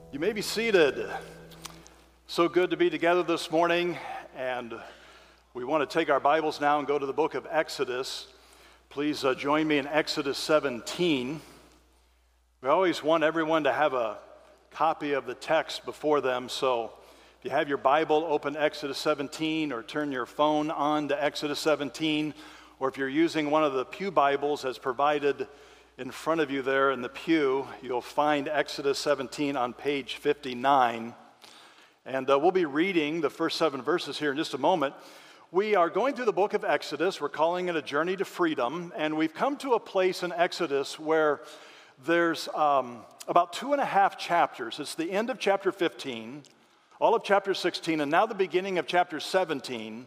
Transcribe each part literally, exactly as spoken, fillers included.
You may be seated. So good to be together this morning, and we want to take our Bibles now and go to the book of Exodus. Please uh, join me in Exodus seventeen. We always want everyone to have a copy of the text before them, so if you have your Bible, open Exodus seventeen or turn your phone on to Exodus seventeen, or if you're using one of the pew Bibles as provided in front of you there in the pew, you'll find Exodus seventeen on page fifty-nine. And uh, we'll be reading the first seven verses here in just a moment. We are going through the book of Exodus. We're calling it a journey to freedom. And we've come to a place in Exodus where there's um, about two and a half chapters. It's the end of chapter fifteen, all of chapter sixteen, and now the beginning of chapter seventeen.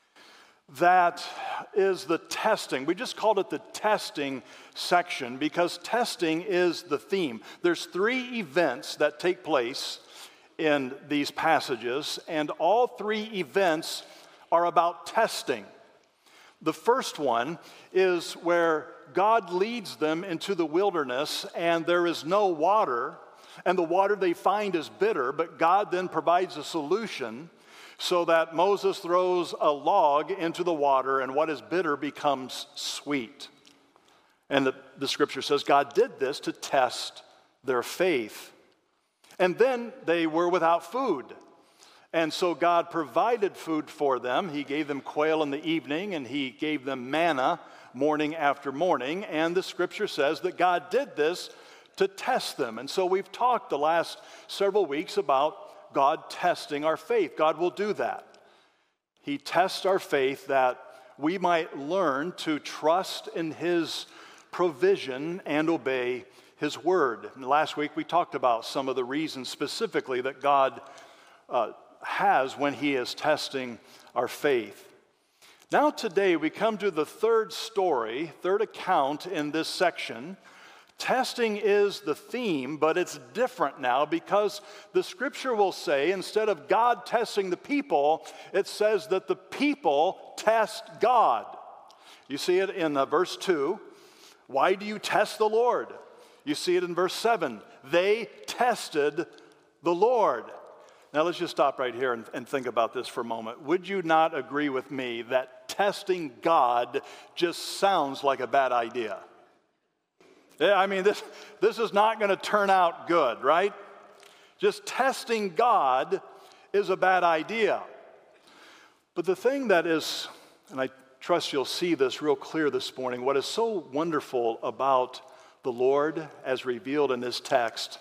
That is the testing. We just called it the testing section because testing is the theme. There's three events that take place in these passages, and all three events are about testing. The first one is where God leads them into the wilderness, and there is no water, and the water they find is bitter, but God then provides a solution so that Moses throws a log into the water, and what is bitter becomes sweet. And the, the scripture says God did this to test their faith. And then they were without food. And so God provided food for them. He gave them quail in the evening, and he gave them manna morning after morning. And the scripture says that God did this to test them. And so we've talked the last several weeks about God testing our faith. God will do that. He tests our faith that we might learn to trust in his provision and obey his word. And last week we talked about some of the reasons specifically that God uh, has when he is testing our faith. Now today we come to the third story, third account in this section. Testing is the theme, but it's different now because the scripture will say instead of God testing the people, it says that the people test God. You see it in uh, verse two. Why do you test the Lord? You see it in verse seven. They tested the Lord. Now let's just stop right here and, and think about this for a moment. Would you not agree with me that testing God just sounds like a bad idea? Yeah, I mean, this, this is not going to turn out good, right? Just testing God is a bad idea. But the thing that is, and I trust you'll see this real clear this morning, what is so wonderful about the Lord as revealed in this text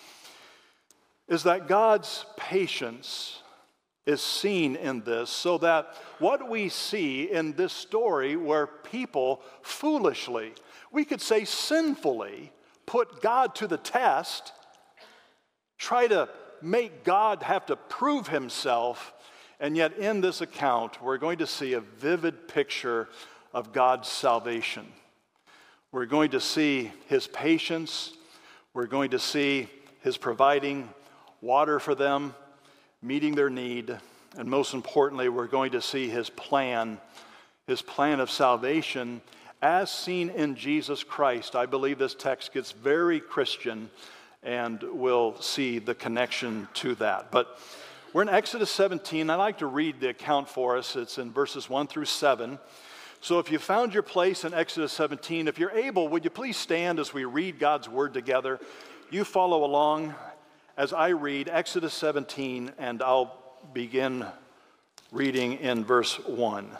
is that God's patience is seen in this so that what we see in this story where people foolishly, we could say sinfully, put God to the test, try to make God have to prove himself, and yet in this account, we're going to see a vivid picture of God's salvation. We're going to see his patience. We're going to see his providing water for them, meeting their need, and most importantly, we're going to see his plan, his plan of salvation as seen in Jesus Christ. I believe this text gets very Christian, and we'll see the connection to that. But we're in Exodus seventeen. I'd like to read the account for us. It's in verses one through seven. So if you found your place in Exodus seventeen, if you're able, would you please stand as we read God's word together? You follow along as I read Exodus seventeen, and I'll begin reading in verse one.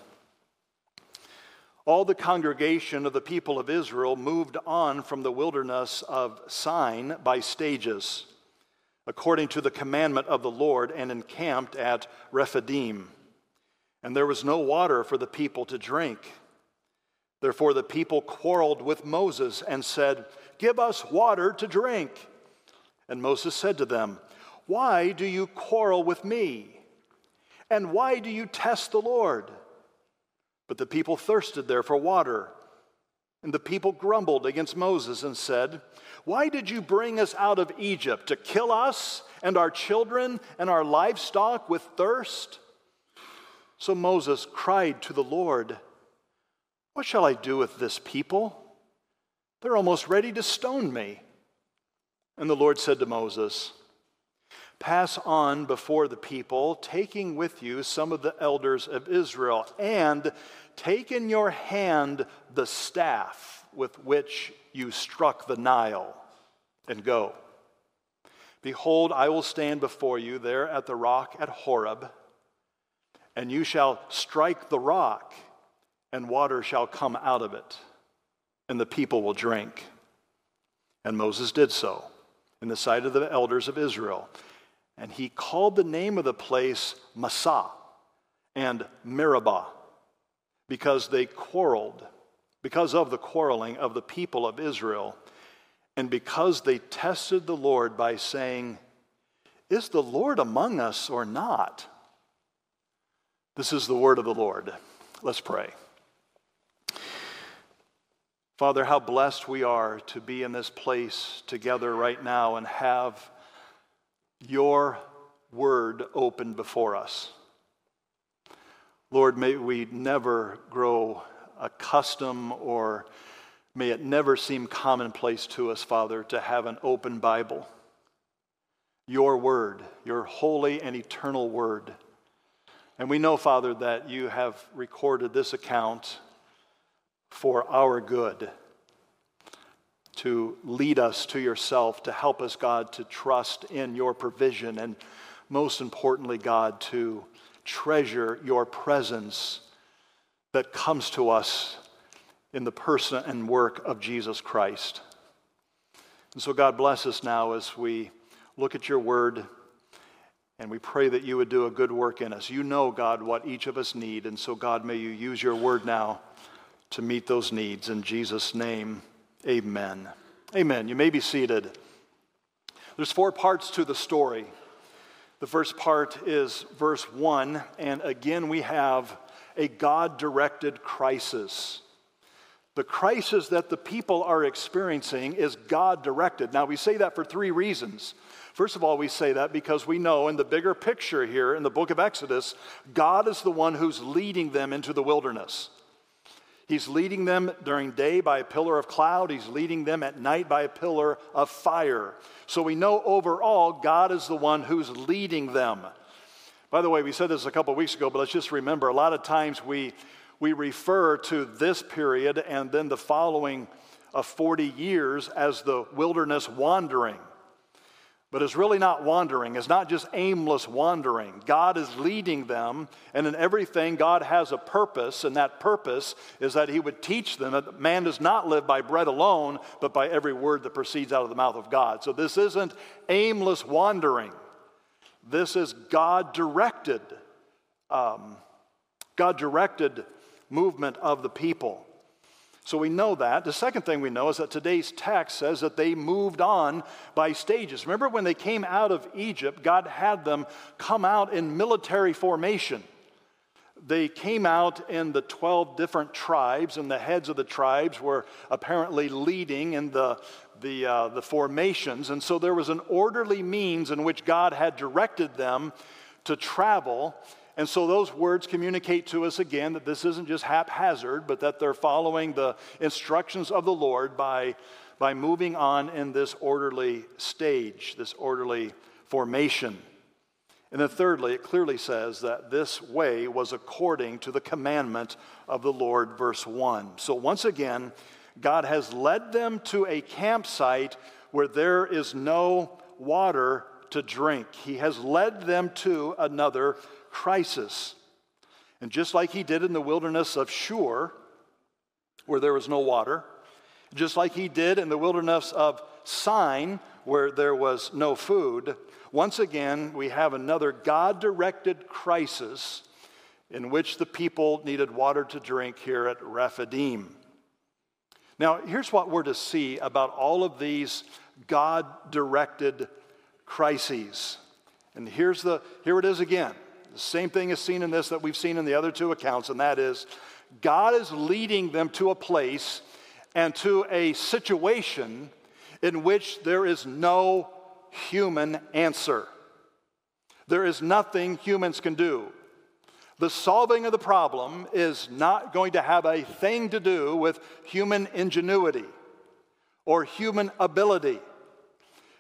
All the congregation of the people of Israel moved on from the wilderness of Sin by stages, according to the commandment of the Lord, and encamped at Rephidim. And there was no water for the people to drink. Therefore the people quarreled with Moses and said, "Give us water to drink." And Moses said to them, "Why do you quarrel with me? And why do you test the Lord?" But the people thirsted there for water. And the people grumbled against Moses and said, "Why did you bring us out of Egypt to kill us and our children and our livestock with thirst?" So Moses cried to the Lord, "What shall I do with this people? They're almost ready to stone me." And the Lord said to Moses, pass on before the people, taking with you some of the elders of Israel, and take in your hand the staff with which you struck the Nile, and go. Behold, I will stand before you there at the rock at Horeb, and you shall strike the rock, and water shall come out of it, and the people will drink. And Moses did so in the sight of the elders of Israel. And he called the name of the place Massah and Meribah, because they quarreled, because of the quarreling of the people of Israel, and because they tested the Lord by saying, "Is the Lord among us or not?" This is the word of the Lord. Let's pray. Father, how blessed we are to be in this place together right now and have your word open before us. Lord, may we never grow accustomed, or may it never seem commonplace to us, Father, to have an open Bible. Your word, your holy and eternal word. And we know, Father, that you have recorded this account for our good, to lead us to yourself, to help us, God, to trust in your provision, and most importantly, God, to treasure your presence that comes to us in the person and work of Jesus Christ. And so, God, bless us now as we look at your word, and we pray that you would do a good work in us. You know, God, what each of us need, and so, God, may you use your word now to meet those needs. In Jesus' name, amen. Amen. You may be seated. There's four parts to the story. The first part is verse one, and again we have a God-directed crisis. The crisis that the people are experiencing is God-directed. Now, we say that for three reasons. First of all, we say that because we know in the bigger picture here in the book of Exodus, God is the one who's leading them into the wilderness. He's leading them during day by a pillar of cloud. He's leading them at night by a pillar of fire. So we know overall God is the one who's leading them. By the way, we said this a couple of weeks ago, but let's just remember, a lot of times we, we refer to this period and then the following of forty years as the wilderness wandering. But it's really not wandering. It's not just aimless wandering. God is leading them, and in everything, God has a purpose, and that purpose is that he would teach them that man does not live by bread alone, but by every word that proceeds out of the mouth of God. So this isn't aimless wandering. This is God-directed, um, God-directed movement of the people. So we know that. The second thing we know is that today's text says that they moved on by stages. Remember when they came out of Egypt, God had them come out in military formation. They came out in the twelve different tribes, and the heads of the tribes were apparently leading in the, the, uh, the formations. And so there was an orderly means in which God had directed them to travel. And so those words communicate to us again that this isn't just haphazard, but that they're following the instructions of the Lord by, by moving on in this orderly stage, this orderly formation. And then thirdly, it clearly says that this way was according to the commandment of the Lord, verse one. So once again, God has led them to a campsite where there is no water to drink. He has led them to another crisis. And just like he did in the wilderness of Shur, where there was no water, just like he did in the wilderness of Sin, where there was no food, once again we have another God-directed crisis in which the people needed water to drink here at Rephidim. Now, here's what we're to see about all of these God-directed crises. And here's the here it is again. The same thing is seen in this that we've seen in the other two accounts, and that is God is leading them to a place and to a situation in which there is no human answer. There is nothing humans can do. The solving of the problem is not going to have a thing to do with human ingenuity or human ability.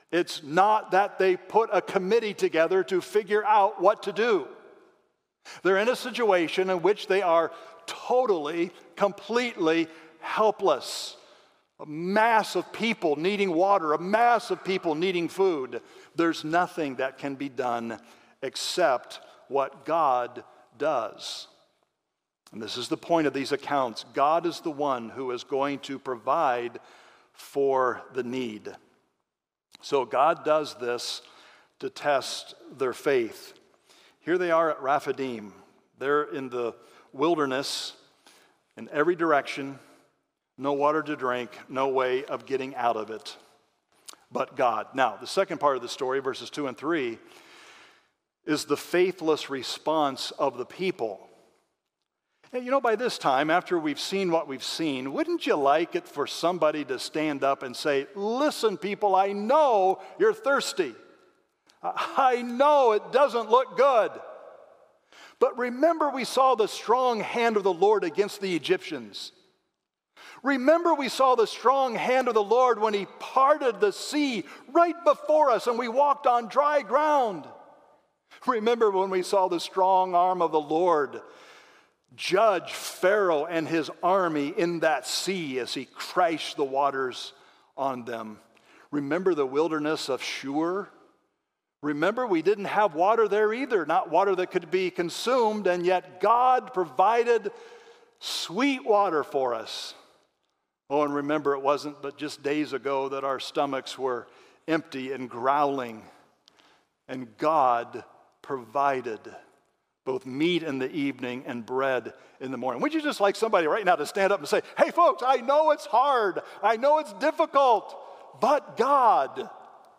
It's not that they put a committee together to figure out what to do. They're in a situation in which they are totally, completely helpless. A mass of people needing water, a mass of people needing food. There's nothing that can be done except what God does. And this is the point of these accounts. God is the one who is going to provide for the need. So God does this to test their faith. Here they are at Rephidim. They're in the wilderness in every direction. No water to drink, no way of getting out of it but God. Now, the second part of the story, verses two and three, is the faithless response of the people. And you know, by this time, after we've seen what we've seen, wouldn't you like it for somebody to stand up and say, listen, people, I know you're thirsty. I know it doesn't look good. But remember, we saw the strong hand of the Lord against the Egyptians. Remember, we saw the strong hand of the Lord when he parted the sea right before us and we walked on dry ground. Remember when we saw the strong arm of the Lord judge Pharaoh and his army in that sea as he crashed the waters on them. Remember the wilderness of Shur? Remember, we didn't have water there either, not water that could be consumed, and yet God provided sweet water for us. Oh, and remember, it wasn't but just days ago that our stomachs were empty and growling, and God provided both meat in the evening and bread in the morning. Would you just like somebody right now to stand up and say, hey, folks, I know it's hard. I know it's difficult, but God.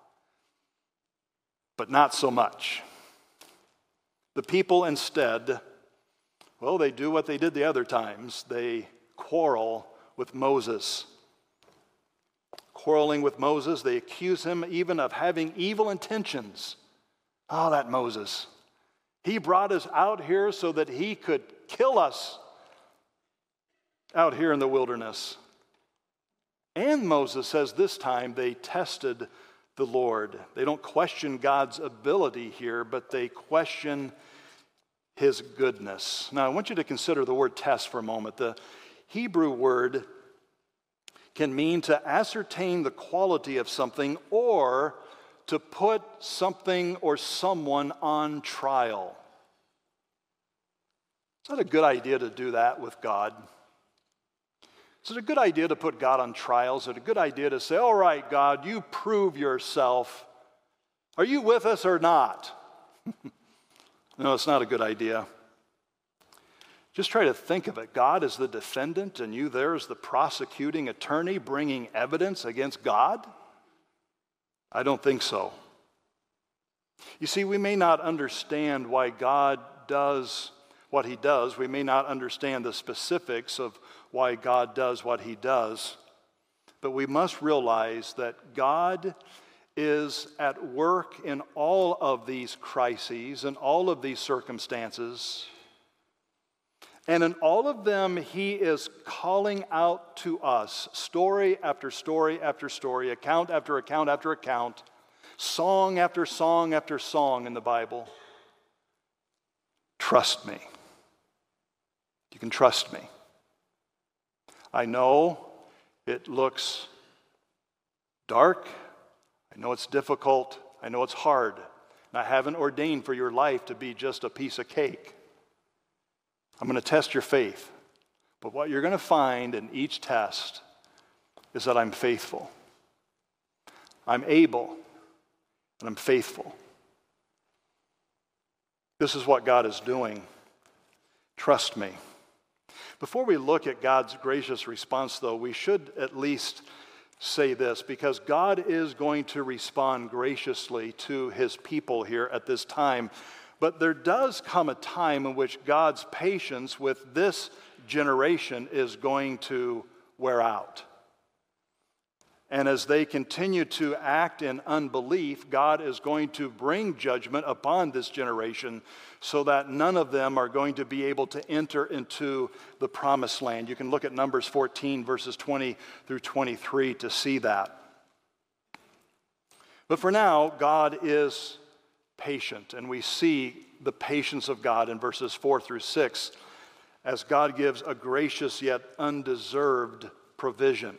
But not so much. The people instead, well, they do what they did the other times. They quarrel with Moses. Quarreling with Moses, they accuse him even of having evil intentions. Oh, that Moses. He brought us out here so that he could kill us out here in the wilderness. And Moses says this time they tested the Lord. They don't question God's ability here, but they question his goodness. Now, I want you to consider the word test for a moment. The Hebrew word can mean to ascertain the quality of something or to put something or someone on trial. Is that a good idea to do that with God? Is it a good idea to put God on trial? Is it a good idea to say, all right, God, you prove yourself. Are you with us or not? No, it's not a good idea. Just try to think of it. God is the defendant, and you there as the prosecuting attorney bringing evidence against God? I don't think so. You see, we may not understand why God does what he does. We may not understand the specifics of why God does what he does. But we must realize that God is at work in all of these crises and all of these circumstances. And in all of them, he is calling out to us story after story after story, account after account after account, song after song after song in the Bible. Trust me. You can trust me. I know it looks dark. I know it's difficult. I know it's hard. And I haven't ordained for your life to be just a piece of cake. I'm going to test your faith. But what you're going to find in each test is that I'm faithful. I'm able, and I'm faithful. This is what God is doing. Trust me. Before we look at God's gracious response, though, we should at least say this, because God is going to respond graciously to his people here at this time. But there does come a time in which God's patience with this generation is going to wear out. And as they continue to act in unbelief, God is going to bring judgment upon this generation so that none of them are going to be able to enter into the promised land. You can look at Numbers fourteen, verses twenty through twenty-three to see that. But for now, God is patient, and we see the patience of God in verses four through six as God gives a gracious yet undeserved provision.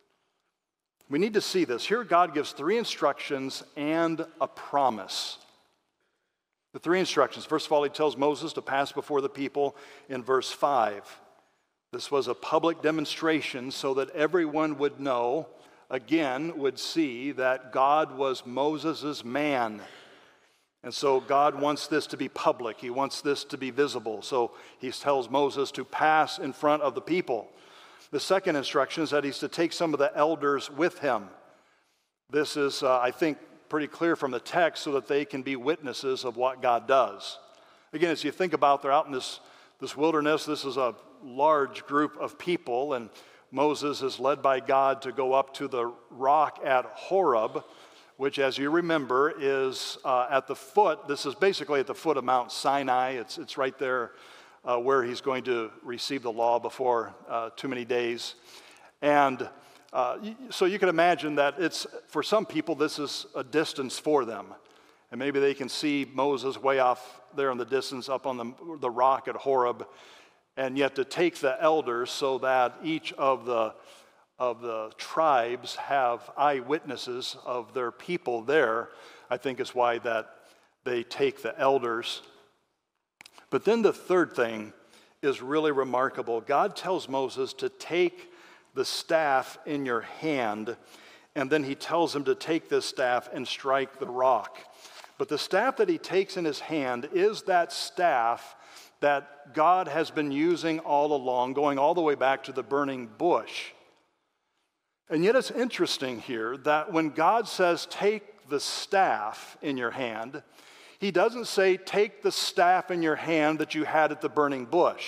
We need to see this. Here God gives three instructions and a promise. The three instructions. First of all, he tells Moses to pass before the people in verse five. This was a public demonstration so that everyone would know, again, would see that God was Moses' man. And so God wants this to be public. He wants this to be visible. So he tells Moses to pass in front of the people. The second instruction is that he's to take some of the elders with him. This is, uh, I think, pretty clear from the text so that they can be witnesses of what God does. Again, as you think about, they're out in this, this wilderness. This is a large group of people, and Moses is led by God to go up to the rock at Horeb, which, as you remember, is uh, at the foot. This is basically at the foot of Mount Sinai. It's, it's right there uh, where he's going to receive the law before uh, too many days. And uh, so you can imagine that it's, for some people, this is a distance for them. And maybe they can see Moses way off there in the distance up on the, the rock at Horeb. And yet to take the elders so that each of the of the tribes have eyewitnesses of their people there, I think is why that they take the elders. But then the third thing is really remarkable. God tells Moses to take the staff in your hand, and then he tells him to take this staff and strike the rock. But the staff that he takes in his hand is that staff that God has been using all along, going all the way back to the burning bush. And yet it's interesting here that when God says, take the staff in your hand, he doesn't say, take the staff in your hand that you had at the burning bush.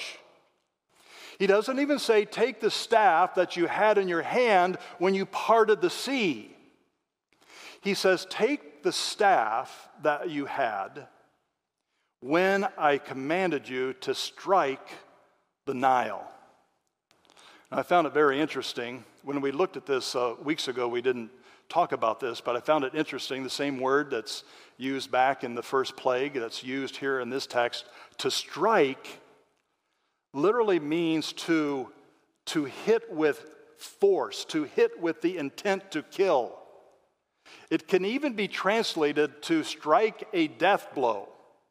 He doesn't even say, take the staff that you had in your hand when you parted the sea. He says, take the staff that you had when I commanded you to strike the Nile. And I found it very interesting. When we looked at this uh, weeks ago, we didn't talk about this, but I found it interesting. The same word that's used back in the first plague that's used here in this text, to strike, literally means to, to hit with force, to hit with the intent to kill. It can even be translated to strike a death blow.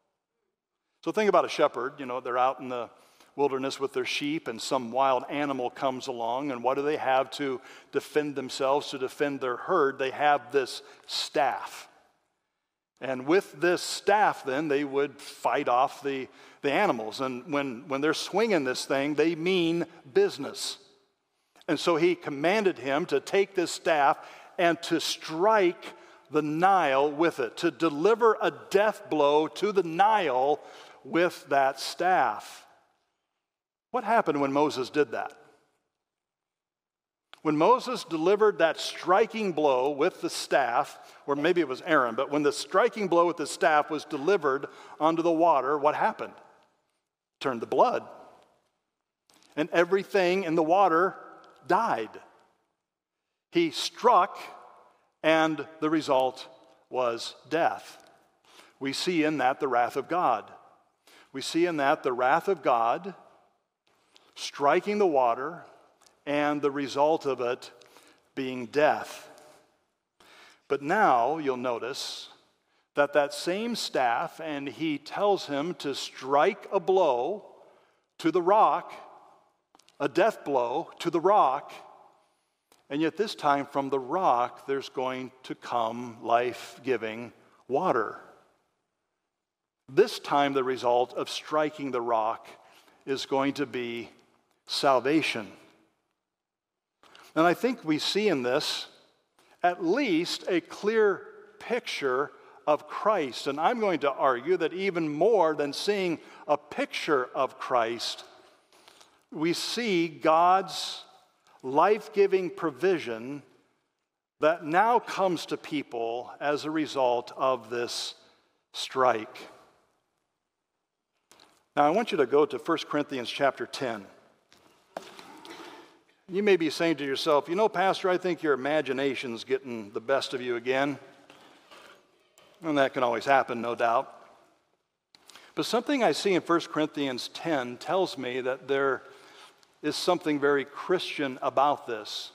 So think about a shepherd. You know, they're out in the wilderness with their sheep, and some wild animal comes along, and what do they have to defend themselves, to defend their herd? They have this staff. And with this staff, then, they would fight off the, the animals. And when, when they're swinging this thing, they mean business. And so he commanded him to take this staff and to strike the Nile with it, to deliver a death blow to the Nile with that staff. What happened when Moses did that? When Moses delivered that striking blow with the staff, or maybe it was Aaron, but when the striking blow with the staff was delivered onto the water, what happened? Turned to blood. And everything in the water died. He struck, and the result was death. We see in that the wrath of God. We see in that the wrath of God striking the water, and the result of it being death. But now you'll notice that that same staff, and he tells him to strike a blow to the rock, a death blow to the rock, and yet this time from the rock there's going to come life-giving water. This time the result of striking the rock is going to be salvation. And I think we see in this at least a clear picture of Christ. And I'm going to argue that even more than seeing a picture of Christ, we see God's life-giving provision that now comes to people as a result of this strike. Now I want you to go to First Corinthians chapter ten. You may be saying to yourself, you know, Pastor, I think your imagination's getting the best of you again. And that can always happen, no doubt. But something I see in First Corinthians ten tells me that there is something very Christian about this.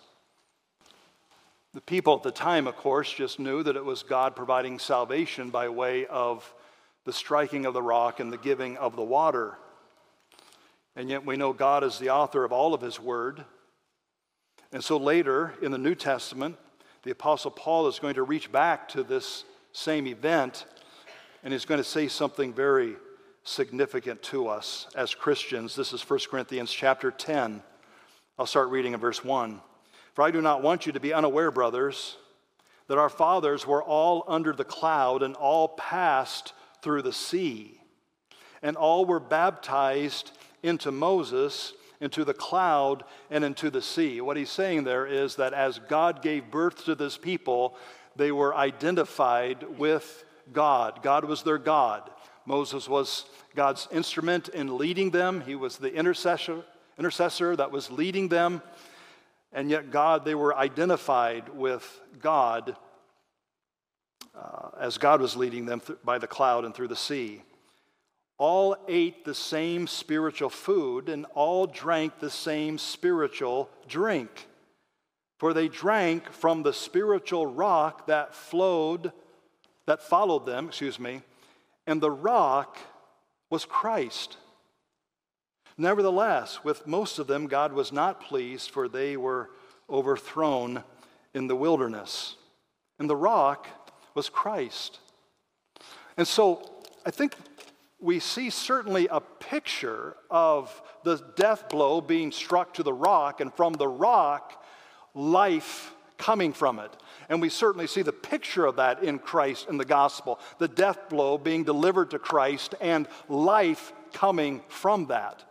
The people at the time, of course, just knew that it was God providing salvation by way of the striking of the rock and the giving of the water. And yet we know God is the author of all of His Word. And so later in the New Testament, the Apostle Paul is going to reach back to this same event, and he's going to say something very significant to us as Christians. This is First Corinthians chapter ten. I'll start reading in verse one. For I do not want you to be unaware, brothers, that our fathers were all under the cloud and all passed through the sea, and all were baptized into Moses, into the cloud, and into the sea. What he's saying there is that as God gave birth to this people, they were identified with God. God was their God. Moses was God's instrument in leading them. He was the intercessor, intercessor that was leading them. And yet God, they were identified with God uh, as God was leading them th- by the cloud and through the sea. All ate the same spiritual food and all drank the same spiritual drink. For they drank from the spiritual rock that flowed, that followed them, excuse me, and the rock was Christ. Nevertheless, with most of them, God was not pleased, for they were overthrown in the wilderness. And the rock was Christ. And so I think we see certainly a picture of the death blow being struck to the rock, and from the rock, life coming from it. And we certainly see the picture of that in Christ in the gospel, the death blow being delivered to Christ and life coming from that.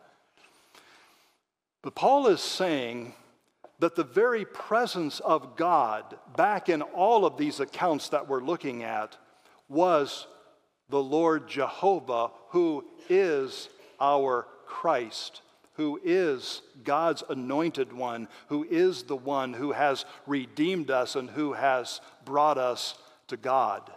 But Paul is saying that the very presence of God back in all of these accounts that we're looking at was the Lord Jehovah, who is our Christ, who is God's anointed one, who is the one who has redeemed us and who has brought us to God.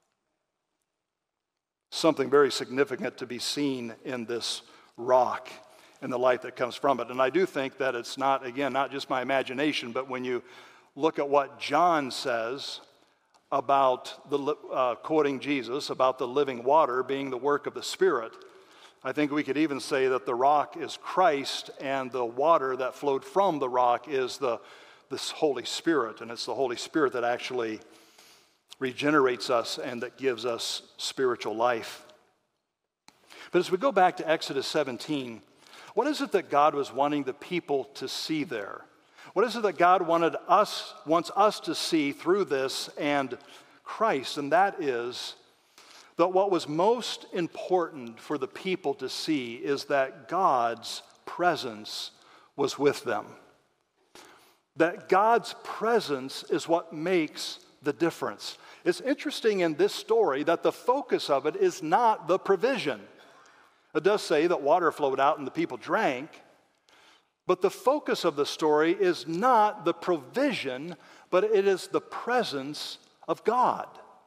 Something very significant to be seen in this rock and the light that comes from it. And I do think that it's not, again, not just my imagination, but when you look at what John says about, the uh, quoting Jesus, about the living water being the work of the Spirit, I think we could even say that the rock is Christ and the water that flowed from the rock is the this Holy Spirit. And it's the Holy Spirit that actually regenerates us and that gives us spiritual life. But as we go back to Exodus seventeen, what is it that God was wanting the people to see there? What is it that God wanted us, wants us to see through this and Christ? And that is that what was most important for the people to see is that God's presence was with them. That God's presence is what makes the difference. It's interesting in this story that the focus of it is not the provision. It does say that water flowed out and the people drank, but the focus of the story is not the provision, but it is the presence of God.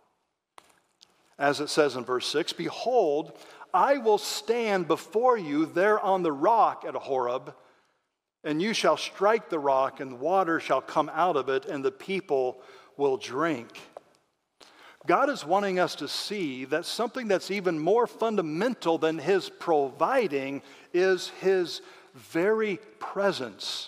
As it says in verse six, behold, I will stand before you there on the rock at Horeb, and you shall strike the rock, and water shall come out of it, and the people will drink. God is wanting us to see that something that's even more fundamental than His providing is His very presence.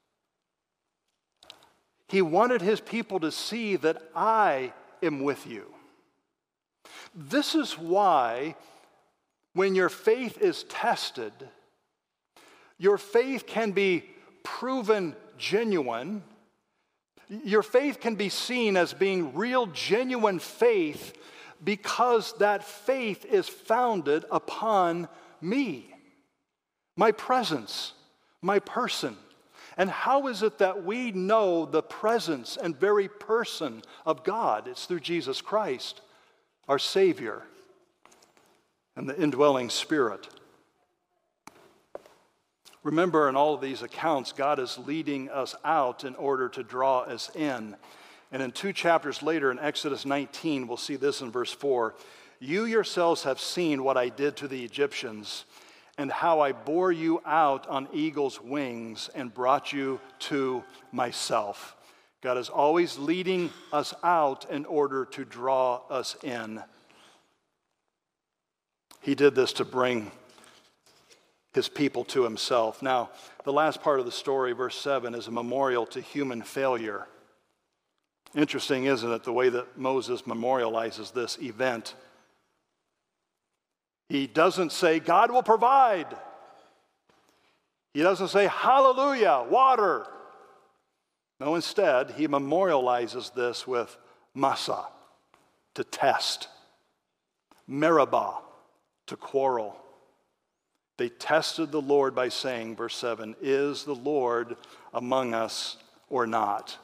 He wanted His people to see that I am with you. This is why when your faith is tested, your faith can be proven genuine. Your faith can be seen as being real, genuine faith because that faith is founded upon me, my presence, my person. And how is it that we know the presence and very person of God? It's through Jesus Christ, our Savior, and the indwelling Spirit. Remember, in all of these accounts, God is leading us out in order to draw us in. And in two chapters later, in Exodus nineteen, we'll see this in verse four. You yourselves have seen what I did to the Egyptians, and how I bore you out on eagle's wings and brought you to myself. God is always leading us out in order to draw us in. He did this to bring his people to himself. Now, the last part of the story, verse seven, is a memorial to human failure. Interesting, isn't it, the way that Moses memorializes this event? He doesn't say, God will provide. He doesn't say, hallelujah, water. No, instead, he memorializes this with Massa, to test. Meribah, to quarrel. They tested the Lord by saying, verse seven, is the Lord among us or not?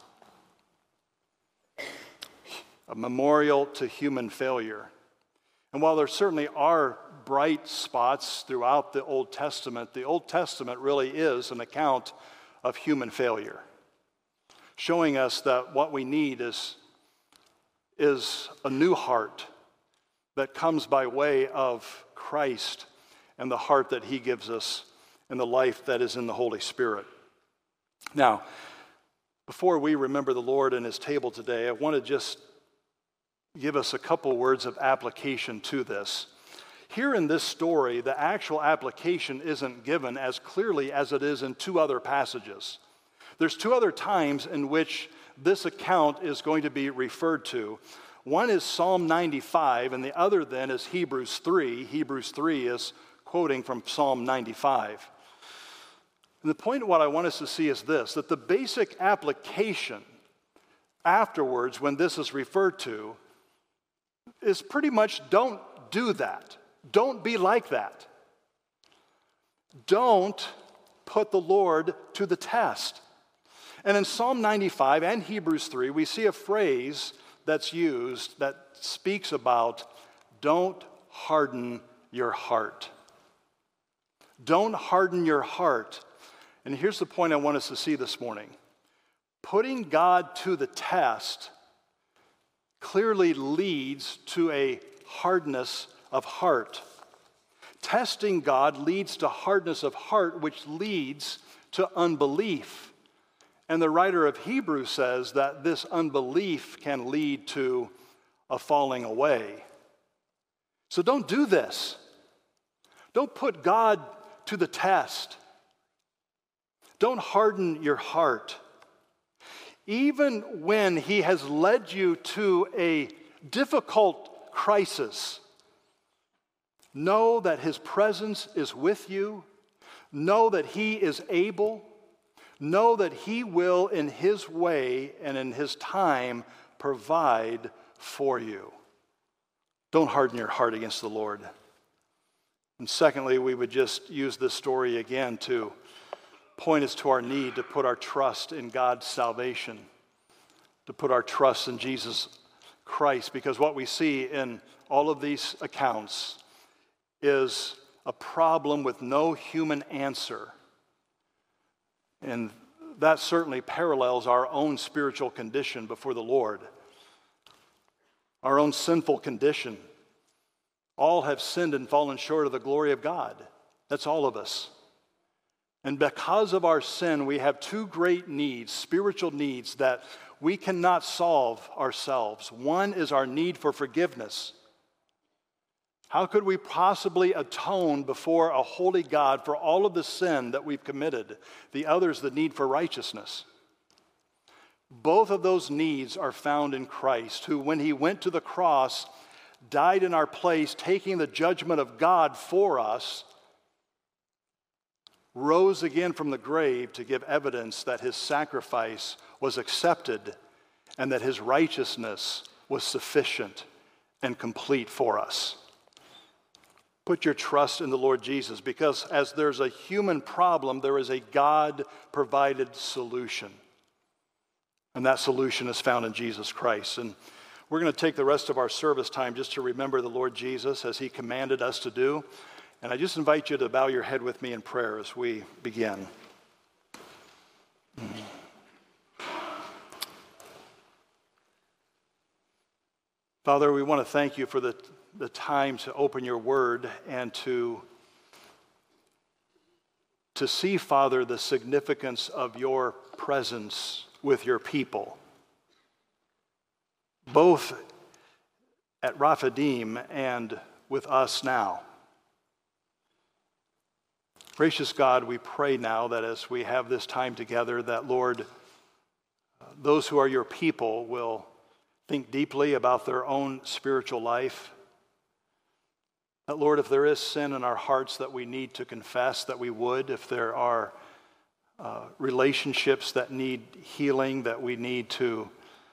A memorial to human failure. And while there certainly are bright spots throughout the Old Testament, the Old Testament really is an account of human failure, showing us that what we need is, is a new heart that comes by way of Christ and the heart that he gives us and the life that is in the Holy Spirit. Now, before we remember the Lord and his table today, I want to just give us a couple words of application to this. Here in this story, the actual application isn't given as clearly as it is in two other passages. There's two other times in which this account is going to be referred to. One is Psalm ninety-five, and the other then is Hebrews three. Hebrews three is quoting from Psalm ninety-five. And the point of what I want us to see is this, that the basic application afterwards, when this is referred to, is pretty much don't do that. Don't be like that. Don't put the Lord to the test. And in Psalm ninety-five and Hebrews three, we see a phrase that's used that speaks about don't harden your heart. Don't harden your heart. And here's the point I want us to see this morning. Putting God to the test clearly leads to a hardness of heart. Testing God leads to hardness of heart, which leads to unbelief. And the writer of Hebrews says that this unbelief can lead to a falling away. So don't do this. Don't put God to the test. Don't harden your heart. Even when he has led you to a difficult crisis, know that his presence is with you. Know that he is able. Know that he will, in his way and in his time, provide for you. Don't harden your heart against the Lord. And secondly, we would just use this story again to point us to our need to put our trust in God's salvation, to put our trust in Jesus Christ, because what we see in all of these accounts is a problem with no human answer. And that certainly parallels our own spiritual condition before the Lord, our own sinful condition. All have sinned and fallen short of the glory of God. That's all of us. And because of our sin, we have two great needs, spiritual needs, that we cannot solve ourselves. One is our need for forgiveness. How could we possibly atone before a holy God for all of the sin that we've committed? The other is the need for righteousness. Both of those needs are found in Christ, who, when he went to the cross, died in our place, taking the judgment of God for us, rose again from the grave to give evidence that his sacrifice was accepted and that his righteousness was sufficient and complete for us. Put your trust in the Lord Jesus, because as there's a human problem, there is a God-provided solution. And that solution is found in Jesus Christ. And we're going to take the rest of our service time just to remember the Lord Jesus as he commanded us to do. And I just invite you to bow your head with me in prayer as we begin. Father, we want to thank you for the, the time to open your word and to, to see, Father, the significance of your presence with your people, both at Raphadim and with us now. Gracious God, we pray now that as we have this time together, that, Lord, those who are your people will think deeply about their own spiritual life. That, Lord, if there is sin in our hearts that we need to confess, that we would. If there are uh, relationships that need healing, that we need to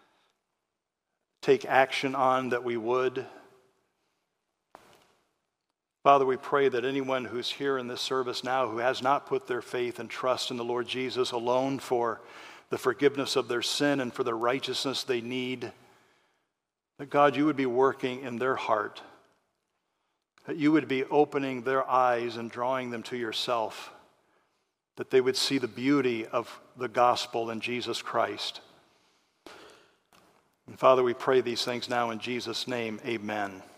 take action on, that we would. Father, we pray that anyone who's here in this service now who has not put their faith and trust in the Lord Jesus alone for the forgiveness of their sin and for the righteousness they need, that God, you would be working in their heart, that you would be opening their eyes and drawing them to yourself, that they would see the beauty of the gospel in Jesus Christ. And Father, we pray these things now in Jesus' name, amen.